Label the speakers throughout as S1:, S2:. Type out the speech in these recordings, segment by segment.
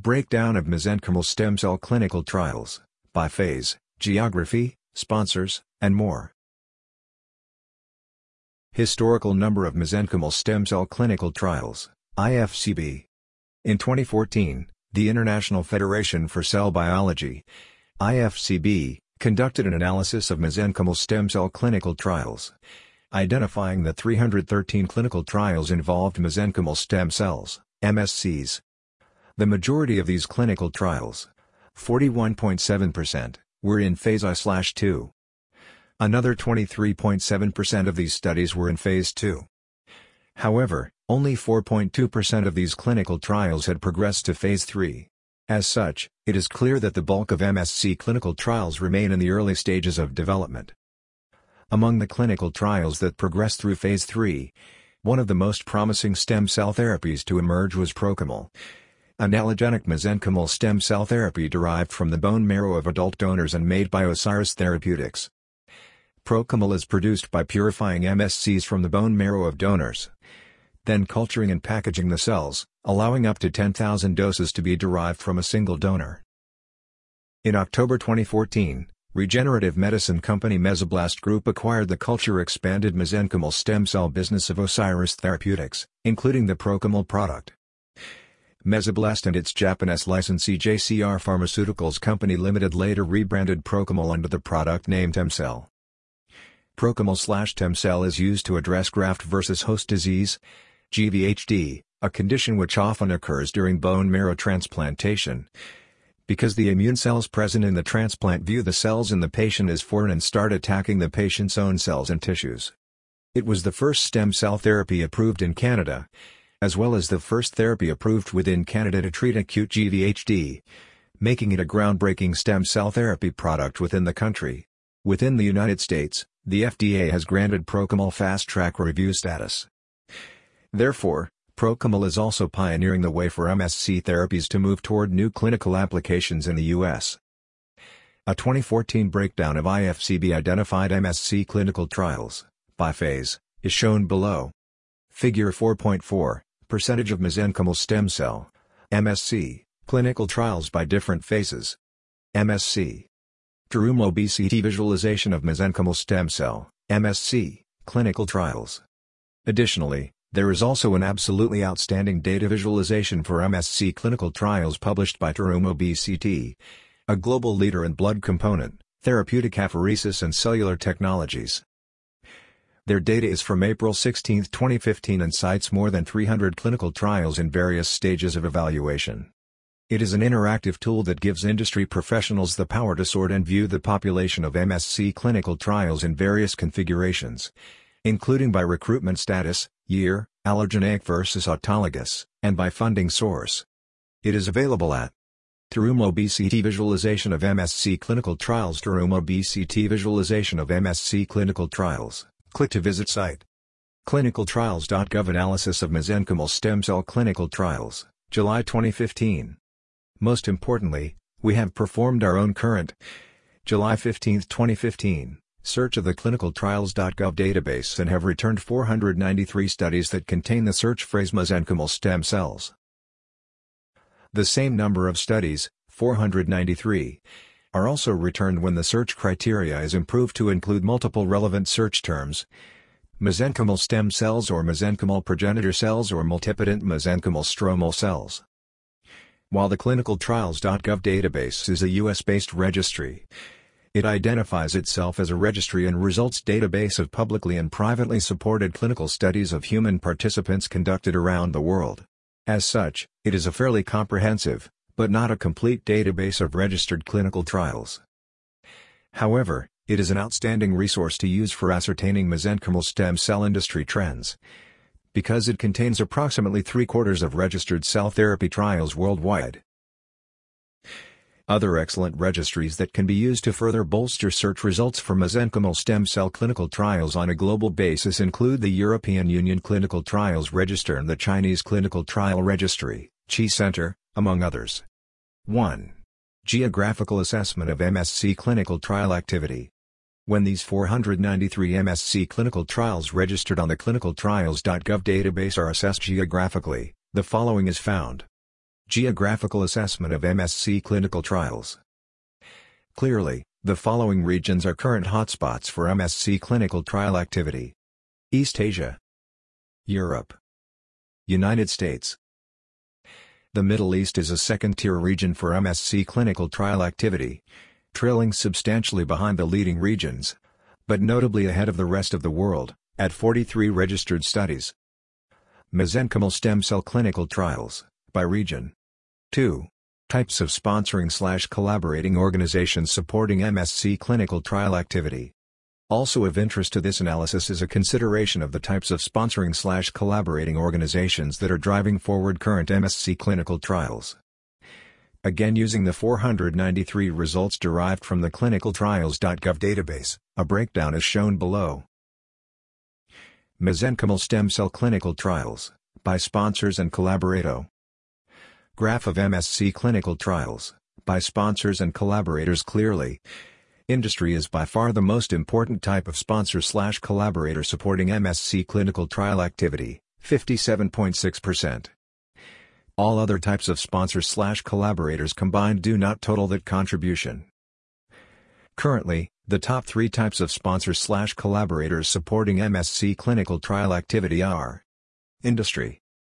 S1: Breakdown of mesenchymal stem cell clinical trials, by phase, geography, sponsors, and more. Historical number of mesenchymal stem cell clinical trials, IFCB. In 2014, the International Federation for Cell Biology, IFCB, conducted an analysis of mesenchymal stem cell clinical trials, identifying that 313 clinical trials involved mesenchymal stem cells, MSCs. The majority of these clinical trials, 41.7%, were in phase I/II. Another 23.7% of these studies were in phase II. However, only 4.2% of these clinical trials had progressed to phase III. As such, it is clear that the bulk of MSC clinical trials remain in the early stages of development. Among the clinical trials that progressed through phase III, one of the most promising stem cell therapies to emerge was Prochymal, an allogenic mesenchymal stem cell therapy derived from the bone marrow of adult donors and made by Osiris Therapeutics. Prochymal is produced by purifying MSCs from the bone marrow of donors, then culturing and packaging the cells, allowing up to 10,000 doses to be derived from a single donor. In October 2014, regenerative medicine company Mesoblast Group acquired the culture-expanded mesenchymal stem cell business of Osiris Therapeutics, including the Prochymal product. Mesoblast and its Japanese licensee JCR Pharmaceuticals Company Limited later rebranded Prochymal under the product name Temcell. Prochymal/Temcell is used to address graft-versus-host disease, GVHD, a condition which often occurs during bone marrow transplantation, because the immune cells present in the transplant view the cells in the patient as foreign and start attacking the patient's own cells and tissues. It was the first stem cell therapy approved in Canada, as well as the first therapy approved within Canada to treat acute GVHD, making it a groundbreaking stem cell therapy product within the country. Within the United States, the FDA has granted Prochymal Fast Track review status. Therefore, Prochymal is also pioneering the way for MSC therapies to move toward new clinical applications in the U.S. A 2014 breakdown of IFCB identified MSC clinical trials, by phase, is shown below. Figure 4.4, percentage of mesenchymal stem cell, MSC, clinical trials by different phases. MSC. Terumo BCT visualization of mesenchymal stem cell, MSC, clinical trials. Additionally, there is also an absolutely outstanding data visualization for MSC clinical trials published by Terumo BCT, a global leader in blood component, therapeutic apheresis and cellular technologies. Their data is from April 16, 2015 and cites more than 300 clinical trials in various stages of evaluation. It is an interactive tool that gives industry professionals the power to sort and view the population of MSC clinical trials in various configurations, including by recruitment status, year, allogeneic versus autologous, and by funding source. It is available at Terumo BCT visualization of MSC clinical trials. Terumo BCT visualization of MSC clinical trials. Click to visit site. ClinicalTrials.gov analysis of mesenchymal stem cell clinical trials, July 2015. Most importantly, we have performed our own current, July 15, 2015, search of the ClinicalTrials.gov database and have returned 493 studies that contain the search phrase mesenchymal stem cells. The same number of studies, 493, are also returned when the search criteria is improved to include multiple relevant search terms: mesenchymal stem cells or mesenchymal progenitor cells or multipotent mesenchymal stromal cells. While the ClinicalTrials.gov database is a US-based registry, it identifies itself as a registry and results database of publicly and privately supported clinical studies of human participants conducted around the world. As such, it is a fairly comprehensive, but not a complete database of registered clinical trials. However, it is an outstanding resource to use for ascertaining mesenchymal stem cell industry trends, because it contains approximately 3/4 of registered cell therapy trials worldwide. Other excellent registries that can be used to further bolster search results for mesenchymal stem cell clinical trials on a global basis include the European Union Clinical Trials Register and the Chinese Clinical Trial Registry, Chi Center, among others. 1. Geographical assessment of MSC clinical trial activity. When these 493 MSC clinical trials registered on the ClinicalTrials.gov database are assessed geographically, the following is found. Geographical assessment of MSc clinical trials. Clearly, the following regions are current hotspots for MSc clinical trial activity: East Asia, Europe, United States. The Middle East is a second-tier region for MSc clinical trial activity, trailing substantially behind the leading regions, but notably ahead of the rest of the world, at 43 registered studies. Mesenchymal stem cell clinical trials, by region. 2. Types of sponsoring/collaborating organizations supporting MSc clinical trial activity. Also of interest to this analysis is a consideration of the types of sponsoring/collaborating organizations that are driving forward current MSc clinical trials. Again, using the 493 results derived from the clinicaltrials.gov database, a breakdown is shown below. Mesenchymal stem cell clinical trials, by sponsors and collaborato. Graph of MSc clinical trials, by sponsors and collaborators. Clearly, industry is by far the most important type of sponsor/collaborator supporting MSc clinical trial activity, 57.6%. All other types of sponsors/collaborators combined do not total that contribution. Currently, the top 3 types of sponsors/collaborators supporting MSc clinical trial activity are: industry,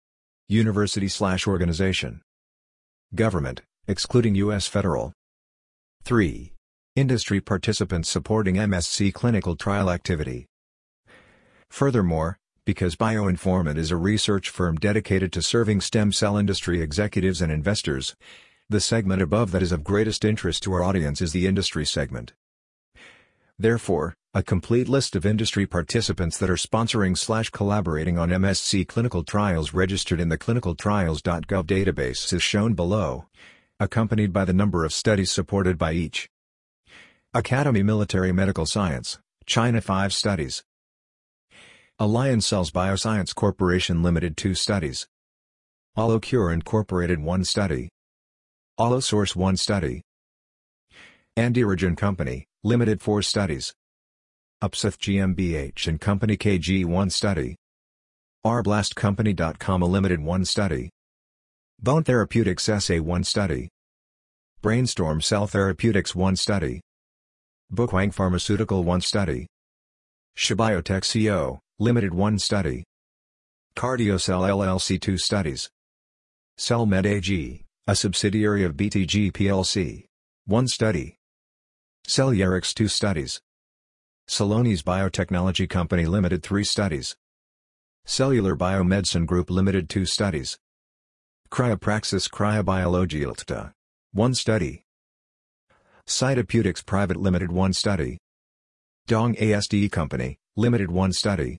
S1: university/organization, government, excluding U.S. federal. 3. Industry participants supporting MSc clinical trial activity. Furthermore, because BioInformant is a research firm dedicated to serving stem cell industry executives and investors, the segment above that is of greatest interest to our audience is the industry segment. Therefore, a complete list of industry participants that are sponsoring/collaborating on MSc clinical trials registered in the clinicaltrials.gov database is shown below, accompanied by the number of studies supported by each. Academy Military Medical Science, China 5 studies. Alliance Cells Bioscience Corporation Limited 2 studies. AlloCure Incorporated 1 study. AlloSource 1 study. Andirigen Company, Limited 4 studies. Upseth GmbH and Company KG 1 study. rblastcompany.com Limited 1 study. Bone Therapeutics SA 1 study. Brainstorm Cell Therapeutics 1 study. Bokwang Pharmaceutical 1 study. Shibiotech CO, Limited 1 study. CardioCell LLC 2 studies. CellMed AG, a subsidiary of BTG plc, 1 study. Cellurix 2 studies. Celonis Biotechnology Company Limited 3 studies. Cellular Biomedicine Group Limited 2 studies. Cryopraxis Cryobiology Ltda. 1 study. Cytopeutics Private Limited 1 study. Dong ASD Company, Limited 1 study.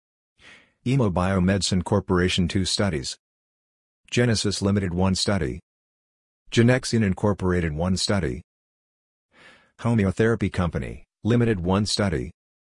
S1: Emo Biomedicine Corporation 2 studies. Genesis Limited 1 study. Genexion Incorporated 1 study. Homeotherapy Company, Limited 1 study.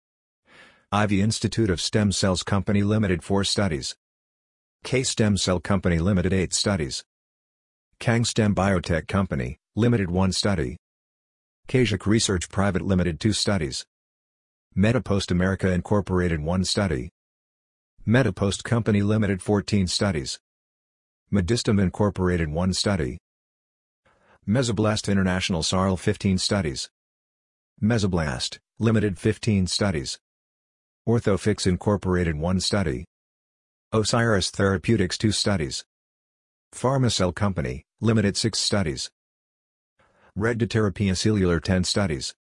S1: Ivy Institute of Stem Cells Company Limited 4 studies. K Stem Cell Company Limited 8 studies. Kang Stem Biotech Company, Limited 1 study. Kajik Research Private Limited 2 studies. MetaPost America Incorporated 1 study. MetaPost Company Limited 14 studies. Medistim Incorporated 1 study. Mesoblast International SARL 15 studies. Mesoblast, Limited 15 studies. Orthofix Incorporated 1 study. Osiris Therapeutics 2 studies. Pharmacell Company, Limited 6 studies. Redditorapia Cellular 10 studies.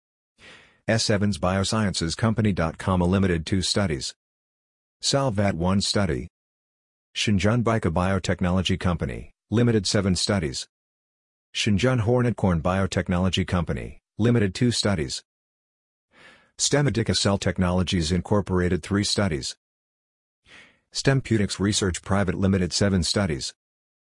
S1: S. Evans Biosciences Company.com Limited 2 studies. Salvat 1 study. Shenzhen Bika Biotechnology Company, Limited 7 studies. Shenzhen Hornetcorn Biotechnology Company, Limited 2 studies. Stemedica Cell Technologies Incorporated 3 studies. Stempeutics Research Private Limited 7 studies.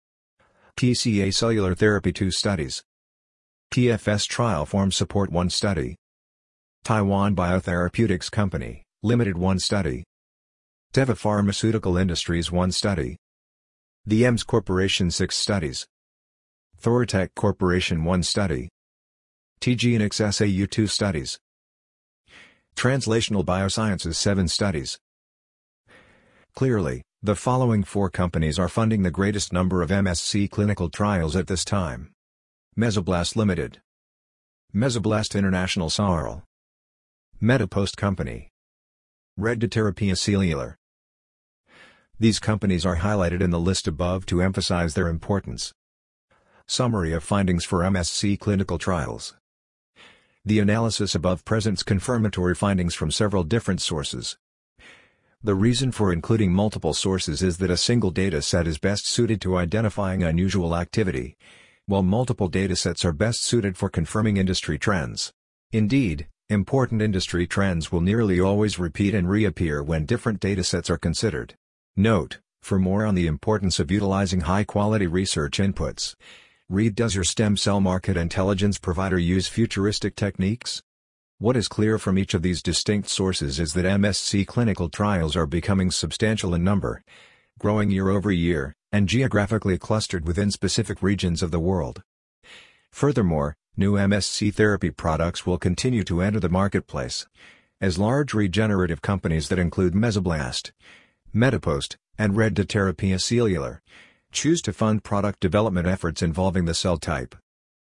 S1: TCA Cellular Therapy 2 studies. TFS Trial Form Support 1 study. Taiwan Biotherapeutics Company, Limited 1 study. Teva Pharmaceutical Industries 1 study. The EMS Corporation 6 studies. Thoratech Corporation 1 study. TGenix SAU 2 studies. Translational Biosciences 7 studies. Clearly, The following 4 companies are funding the greatest number of MSC clinical trials at this time. Mesoblast Limited, Mesoblast International SARL, MediPost Company, Red2Therapia Cellular. These companies are highlighted in the list above to emphasize their importance. Summary of findings for MSC clinical trials. The analysis above presents confirmatory findings from several different sources. The reason for including multiple sources is that a single data set is best suited to identifying unusual activity, while multiple datasets are best suited for confirming industry trends. Indeed, important industry trends will nearly always repeat and reappear when different datasets are considered. Note, for more on the importance of utilizing high-quality research inputs, read Does your stem cell market intelligence provider use futuristic techniques? What is clear from each of these distinct sources is that MSC clinical trials are becoming substantial in number, growing year over year, and geographically clustered within specific regions of the world. Furthermore, new MSC therapy products will continue to enter the marketplace, as large regenerative companies that include Mesoblast, MediPost, and Red2Therapia Cellular choose to fund product development efforts involving the cell type.